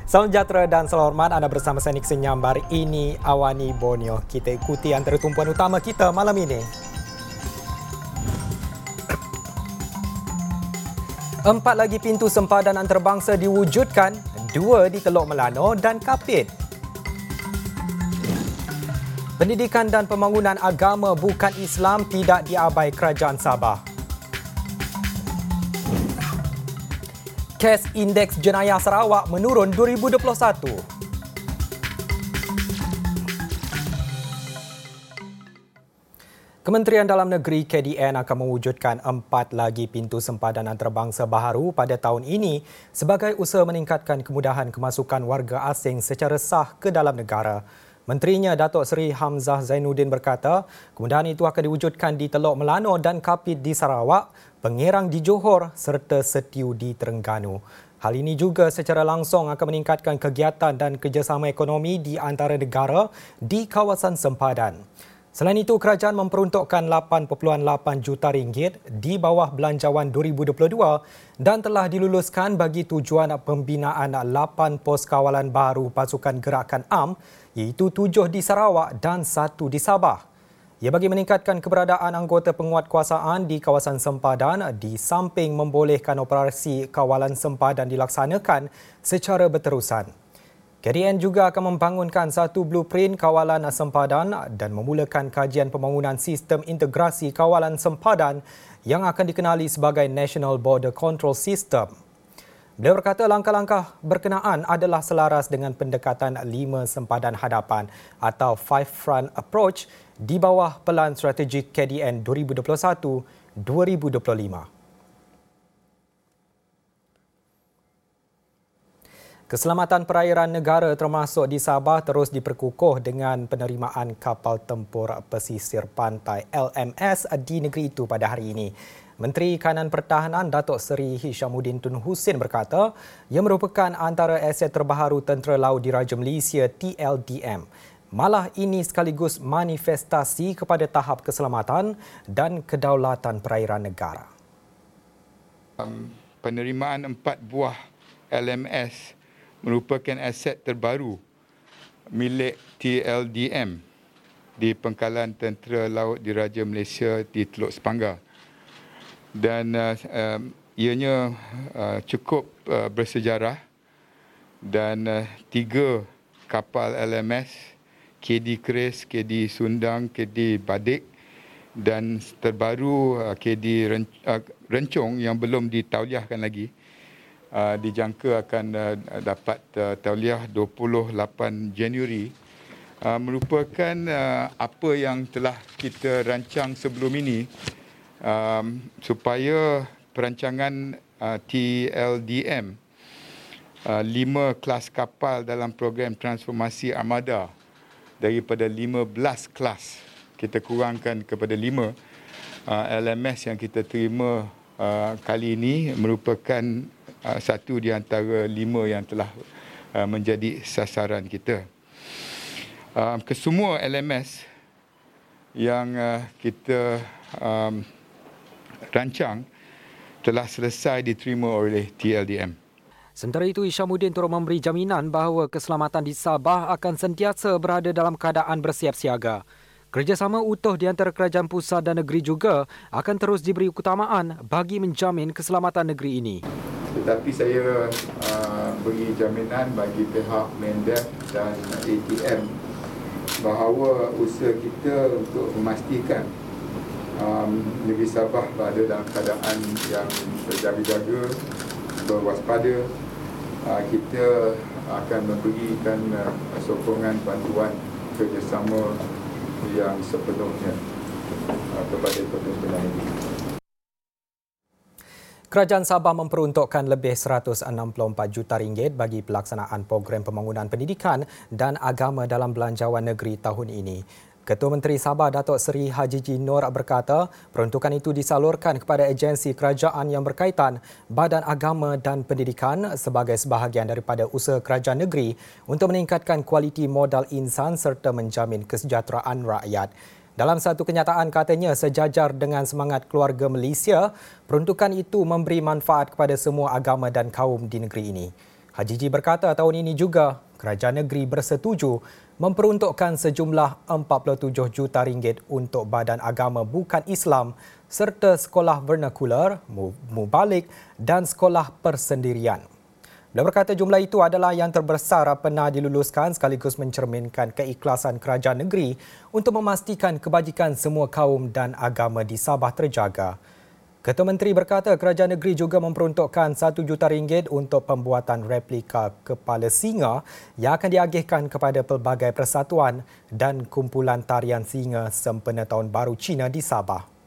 Salam sejahtera dan salam hormat. Anda bersama saya Nixon Nyambar. Ini Awani Borneo. Kita ikuti antara tumpuan utama kita malam ini. 4 lagi pintu sempadan antarabangsa diwujudkan, 2 di Teluk Melano dan Kapit. Pendidikan dan pembangunan agama bukan Islam tidak diabai Kerajaan Sabah. Kes Indeks Jenayah Sarawak menurun 2021. Kementerian Dalam Negeri KDN akan mewujudkan 4 lagi pintu sempadan antarabangsa baharu pada tahun ini sebagai usaha meningkatkan kemudahan kemasukan warga asing secara sah ke dalam negara. Menterinya Datuk Seri Hamzah Zainuddin berkata, kemudahan itu akan diwujudkan di Teluk Melano dan Kapit di Sarawak, Pengerang di Johor serta Setiu di Terengganu. Hal ini juga secara langsung akan meningkatkan kegiatan dan kerjasama ekonomi di antara negara di kawasan sempadan. Selain itu, kerajaan memperuntukkan 8.8 juta ringgit di bawah Belanjawan 2022 dan telah diluluskan bagi tujuan pembinaan 8 pos kawalan baru pasukan gerakan AM, iaitu 7 di Sarawak dan 1 di Sabah. Ia bagi meningkatkan keberadaan anggota penguatkuasaan di kawasan sempadan di samping membolehkan operasi kawalan sempadan dilaksanakan secara berterusan. KDN juga akan membangunkan satu blueprint kawalan sempadan dan memulakan kajian pembangunan sistem integrasi kawalan sempadan yang akan dikenali sebagai National Border Control System. Beliau berkata langkah-langkah berkenaan adalah selaras dengan pendekatan 5 sempadan hadapan atau 5 Front Approach di bawah Pelan Strategik KDN 2021-2025. Keselamatan perairan negara termasuk di Sabah terus diperkukuh dengan penerimaan kapal tempur pesisir pantai LMS di negeri itu pada hari ini. Menteri Kanan Pertahanan Datuk Seri Hishamuddin Tun Hussein berkata, ia merupakan antara aset terbaharu Tentera Laut Diraja Malaysia TLDM. Malah ini sekaligus manifestasi kepada tahap keselamatan dan kedaulatan perairan negara. Penerimaan 4 buah LMS merupakan aset terbaru milik TLDM di Pangkalan Tentera Laut Diraja Malaysia di Teluk Sepanggar. Dan ianya cukup bersejarah dan 3 kapal LMS, KD Keris, KD Sundang, KD Badik dan terbaru KD Rencong yang belum ditauliahkan lagi. Dijangka akan dapat tauliah 28 Januari, merupakan apa yang telah kita rancang sebelum ini supaya perancangan TLDM 5 kelas kapal dalam program transformasi armada daripada 15 kelas kita kurangkan kepada 5 LMS yang kita terima kali ini merupakan satu di antara 5 yang telah menjadi sasaran kita. Kesemua LMS yang kita rancang telah selesai diterima oleh TLDM. Sementara itu, Hishamuddin turut memberi jaminan bahawa keselamatan di Sabah akan sentiasa berada dalam keadaan bersiap siaga. Kerjasama utuh di antara kerajaan pusat dan negeri juga akan terus diberi keutamaan bagi menjamin keselamatan negeri ini. Tetapi saya beri jaminan bagi pihak Mendef dan ATM bahawa usaha kita untuk memastikan negeri Sabah berada dalam keadaan yang berjaga-jaga, berwaspada. Kita akan memberikan sokongan bantuan kerjasama yang sepenuhnya kepada pemimpinan ini. Kerajaan Sabah memperuntukkan lebih 164 juta ringgit bagi pelaksanaan program pembangunan pendidikan dan agama dalam belanjawan negeri tahun ini. Ketua Menteri Sabah Datuk Seri Haji Ji Noor berkata, peruntukan itu disalurkan kepada agensi kerajaan yang berkaitan, Badan Agama dan Pendidikan sebagai sebahagian daripada usaha kerajaan negeri untuk meningkatkan kualiti modal insan serta menjamin kesejahteraan rakyat. Dalam satu kenyataan katanya, sejajar dengan semangat keluarga Malaysia, peruntukan itu memberi manfaat kepada semua agama dan kaum di negeri ini. Hajiji berkata tahun ini juga kerajaan negeri bersetuju memperuntukkan sejumlah 47 juta ringgit untuk badan agama bukan Islam serta sekolah vernakular, mubalik dan sekolah persendirian. Beliau berkata jumlah itu adalah yang terbesar pernah diluluskan sekaligus mencerminkan keikhlasan kerajaan negeri untuk memastikan kebajikan semua kaum dan agama di Sabah terjaga. Ketua Menteri berkata kerajaan negeri juga memperuntukkan RM1 juta untuk pembuatan replika kepala singa yang akan diagihkan kepada pelbagai persatuan dan kumpulan tarian singa sempena Tahun Baru Cina di Sabah.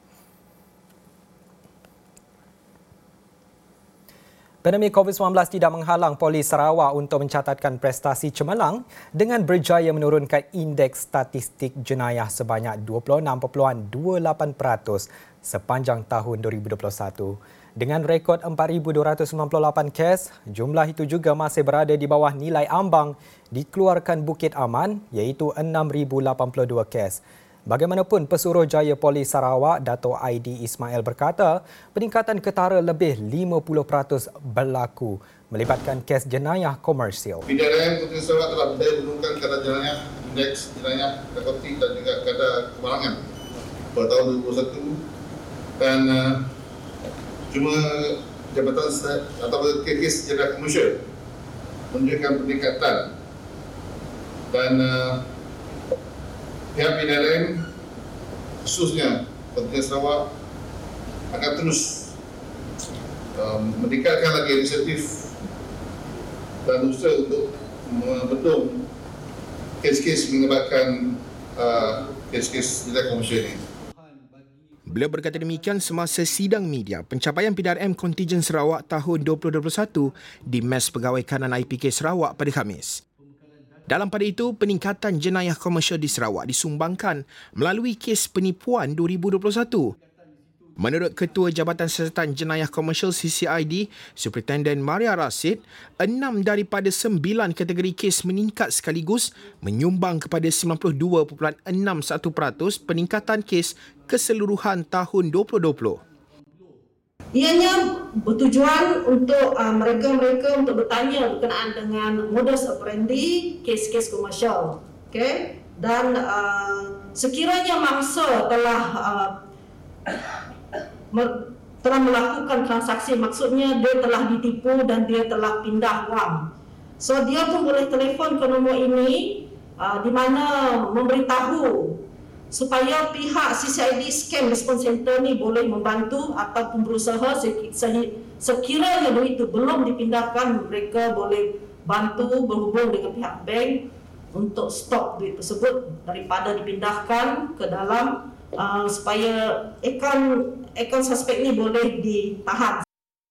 Pandemik COVID-19 tidak menghalang Polis Sarawak untuk mencatatkan prestasi cemerlang dengan berjaya menurunkan indeks statistik jenayah sebanyak 26.28% sepanjang tahun 2021. Dengan rekod 4,298 kes, jumlah itu juga masih berada di bawah nilai ambang dikeluarkan Bukit Aman iaitu 6,082 kes. Bagaimanapun, Pesuruhjaya Polis Sarawak, Dato' Aidi Ismail berkata, peningkatan ketara lebih 50% berlaku melibatkan kes jenayah komersial. PDRM Puteri Sarawak telah berdaya menurunkan kadar jenayah, indeks jenayah, narkotik dan juga kadar kemalangan pada tahun 2021 dan cuma jabatan atau kes jenayah komersial menunjukkan peningkatan dan pihak PDRM khususnya Puteri Sarawak akan terus meningkatkan lagi inisiatif dan usaha untuk membendung kes-kes melibatkan kes-kes jenayah komersial ini. Beliau berkata demikian semasa sidang media pencapaian PDRM Kontijen Sarawak tahun 2021 di Mes Pegawai Kanan IPK Sarawak pada Khamis. Dalam pada itu, peningkatan jenayah komersial di Sarawak disumbangkan melalui kes penipuan 2021. Menurut Ketua Jabatan Siasatan Jenayah Komersial CCID, Superintendent Maria Rasid, 6 daripada 9 kategori kes meningkat sekaligus menyumbang kepada 92.61% peningkatan kes keseluruhan tahun 2020. Ianya bertujuan untuk mereka-mereka untuk bertanya berkenaan dengan modus operandi kes-kes komersial. Okay? Dan sekiranya mangsa telah melakukan transaksi, maksudnya dia telah ditipu dan dia telah pindah wang. So dia pun boleh telefon ke nombor ini di mana memberitahu supaya pihak CCID Scam Response Center ni boleh membantu ataupun berusaha sekiranya duit itu belum dipindahkan, mereka boleh bantu berhubung dengan pihak bank untuk stop duit tersebut daripada dipindahkan ke dalam supaya akaun suspek ni boleh ditahan.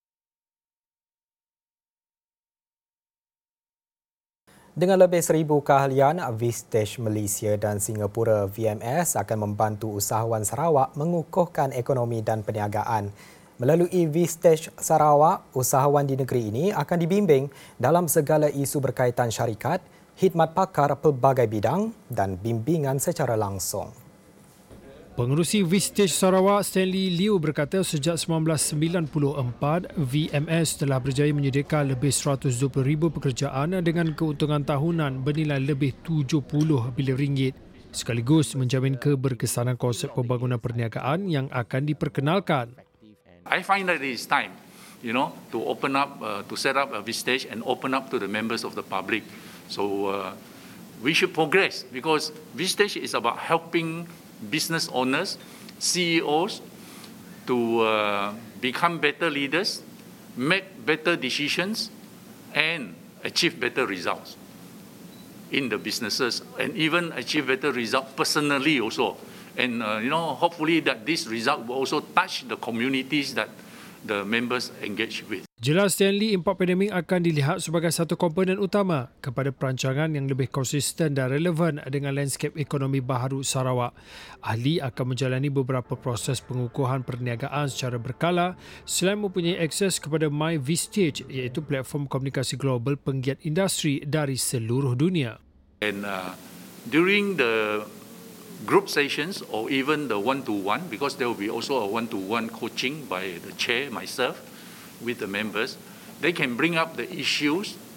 Dengan lebih 1,000 keahlian, Vistage Malaysia dan Singapura VMS akan membantu usahawan Sarawak mengukuhkan ekonomi dan perniagaan. Melalui Vistage Sarawak, usahawan di negeri ini akan dibimbing dalam segala isu berkaitan syarikat, khidmat pakar pelbagai bidang dan bimbingan secara langsung. Pengerusi Vistage Sarawak Stanley Liu berkata sejak 1994, VMS telah berjaya menyediakan lebih 120,000 pekerjaan dengan keuntungan tahunan bernilai lebih 70 bilion ringgit. Sekaligus menjamin keberkesanan konsep pembangunan perniagaan yang akan diperkenalkan. I find that it is time, to open up, to set up a Vistage and open up to the members of the public. So we should progress because Vistage is about helping business owners, CEOs to become better leaders, make better decisions and achieve better results in the businesses and even achieve better results personally also. And hopefully that this result will also touch the communities that the members engage with. Jelas Stanley, impak pandemik akan dilihat sebagai satu komponen utama kepada perancangan yang lebih konsisten dan relevan dengan landscape ekonomi baharu Sarawak. Ahli akan menjalani beberapa proses pengukuhan perniagaan secara berkala selain mempunyai akses kepada My Vistage iaitu platform komunikasi global penggiat industri dari seluruh dunia. And during the group sessions or even the one-to-one, because there will be also a one-to-one coaching by the chair, myself, with the members, they can bring up the issues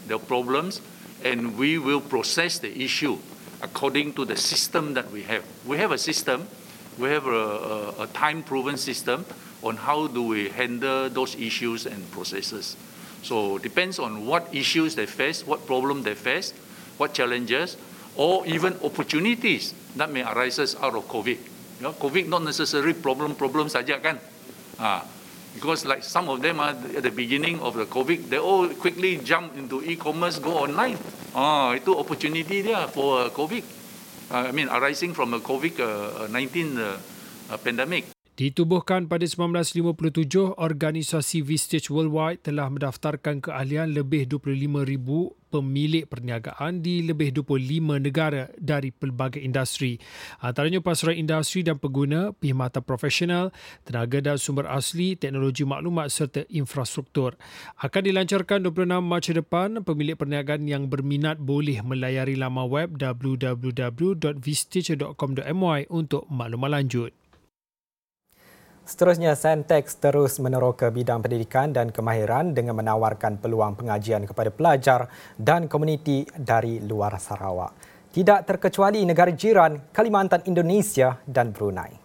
their problems, and we will process the issue according to the system that we have. We have a system, we have a time-proven system on how do we handle those issues and processes. So depends on what issues they face, what problem they face, what challenges, or even opportunities that may arise out of COVID. You know, COVID not necessarily problem saja kan. Because like some of them are at the beginning of the COVID, they all quickly jump into e-commerce, go online. Itu opportunity dia for COVID. Arising from a COVID-19 pandemic. Ditubuhkan pada 1957, organisasi Vistage Worldwide telah mendaftarkan keahlian lebih 25,000 pemilik perniagaan di lebih 25 negara dari pelbagai industri. Antaranya pasaran industri dan pengguna, perkhidmatan profesional, tenaga dan sumber asli, teknologi maklumat serta infrastruktur. Akan dilancarkan 26 Mac depan. Pemilik perniagaan yang berminat boleh melayari laman web www.vistage.com.my untuk maklumat lanjut. Seterusnya, Sentex terus meneroka bidang pendidikan dan kemahiran dengan menawarkan peluang pengajian kepada pelajar dan komuniti dari luar Sarawak. Tidak terkecuali negara jiran, Kalimantan Indonesia dan Brunei.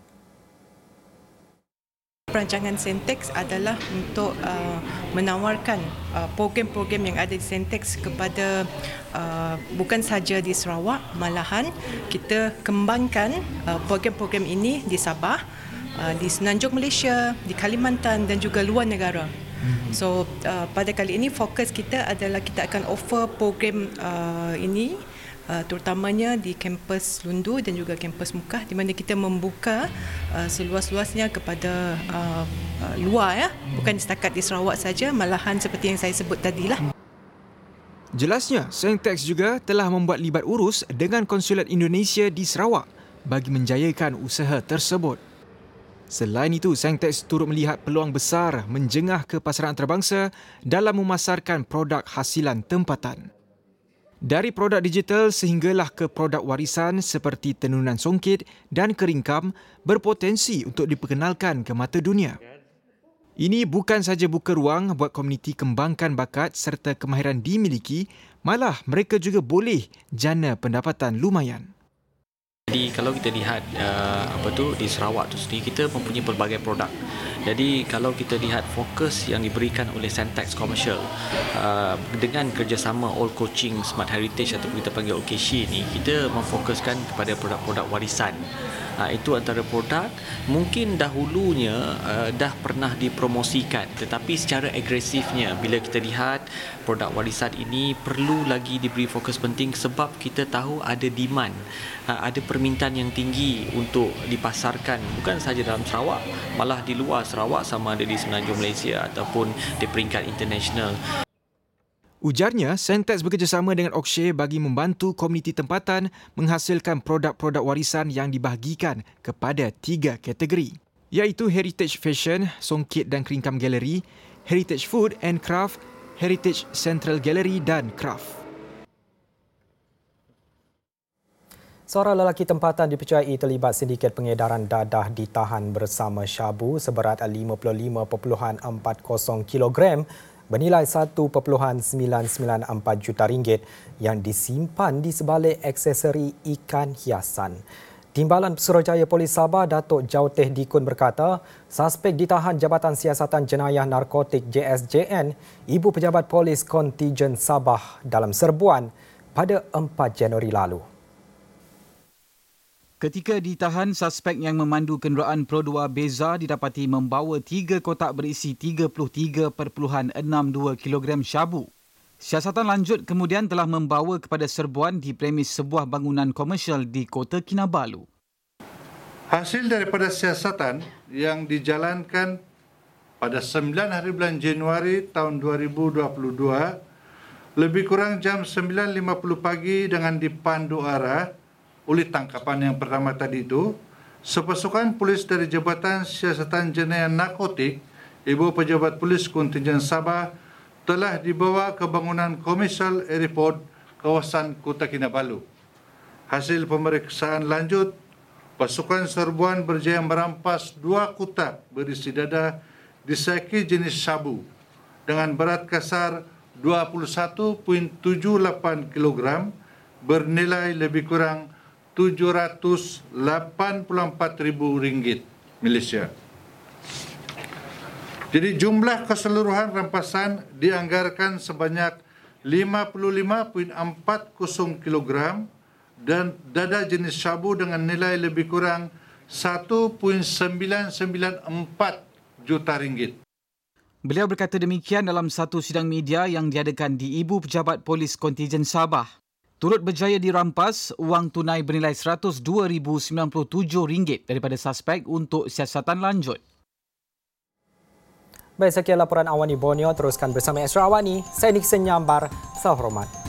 Perancangan Sentex adalah untuk menawarkan program-program yang ada di Sentex kepada bukan sahaja di Sarawak, malahan kita kembangkan program-program ini di Sabah, di Semenanjung Malaysia, di Kalimantan dan juga luar negara. So pada kali ini fokus kita adalah kita akan offer program ini terutamanya di kampus Lundu dan juga kampus Mukah, di mana kita membuka seluas-luasnya kepada luar, bukan setakat di Sarawak saja, malahan seperti yang saya sebut tadilah. Jelasnya, Sentex juga telah membuat libat urus dengan Konsulat Indonesia di Sarawak bagi menjayakan usaha tersebut. Selain itu, Sentex turut melihat peluang besar menjengah ke pasaran antarabangsa dalam memasarkan produk hasilan tempatan. Dari produk digital sehinggalah ke produk warisan seperti tenunan songkit dan keringkam berpotensi untuk diperkenalkan ke mata dunia. Ini bukan sahaja buka ruang buat komuniti kembangkan bakat serta kemahiran dimiliki, malah mereka juga boleh jana pendapatan lumayan. Jadi kalau kita lihat di Sarawak tu sendiri, kita mempunyai pelbagai produk. Jadi kalau kita lihat fokus yang diberikan oleh Sentex Commercial dengan kerjasama All Coaching Smart Heritage atau kita panggil OKC ni, kita memfokuskan kepada produk-produk warisan. Itu antara produk mungkin dahulunya dah pernah dipromosikan, tetapi secara agresifnya bila kita lihat produk warisan ini perlu lagi diberi fokus penting sebab kita tahu ada demand, ada permintaan yang tinggi untuk dipasarkan bukan sahaja dalam Sarawak, malah di luar Sarawak, sama ada di Semenanjung Malaysia ataupun di peringkat international. Ujarnya, Sentex bekerjasama dengan Okshay bagi membantu komuniti tempatan menghasilkan produk-produk warisan yang dibahagikan kepada 3 kategori, iaitu Heritage Fashion, Songkit dan Keringkam Gallery, Heritage Food and Craft, Heritage Central Gallery dan Craft. Seorang lelaki tempatan dipercayai terlibat sindiket pengedaran dadah ditahan bersama syabu seberat 55.40 kilogram bernilai 1.994 juta ringgit yang disimpan di sebalik aksesori ikan hiasan. Timbalan Suruhanjaya Polis Sabah, Datuk Jauteh Dikun berkata, suspek ditahan Jabatan Siasatan Jenayah Narkotik JSJN, Ibu Pejabat Polis Kontijen Sabah dalam serbuan pada 4 Januari lalu. Ketika ditahan, suspek yang memandu kenderaan Pro 2 Beza didapati membawa 3 kotak berisi 33.62 kilogram syabu. Siasatan lanjut kemudian telah membawa kepada serbuan di premis sebuah bangunan komersial di Kota Kinabalu. Hasil daripada siasatan yang dijalankan pada 9 hari bulan Januari tahun 2022, lebih kurang jam 9.50 pagi dengan dipandu arah oleh tangkapan yang pertama tadi itu, sepasukan polis dari Jabatan Siasatan Jenayah Narkotik, Ibu Pejabat Polis Kontijen Sabah telah dibawa ke bangunan komersial airport kawasan Kota Kinabalu. Hasil pemeriksaan lanjut, pasukan serbuan berjaya merampas 2 kotak berisi dadah disaiki jenis sabu dengan berat kasar 21.78 kg bernilai lebih kurang RM784,000 Malaysia. Jadi jumlah keseluruhan rampasan dianggarkan sebanyak 55.40 kg dan dada jenis syabu dengan nilai lebih kurang RM1.994 juta. Beliau berkata demikian dalam satu sidang media yang diadakan di Ibu Pejabat Polis Kontijen Sabah. Turut berjaya dirampas wang tunai bernilai RM102,097 daripada suspek untuk siasatan lanjut. Baik, sekian laporan Awani Borneo. Teruskan bersama Esra Awani. Saya Nixon Nyambar. Salam hormat.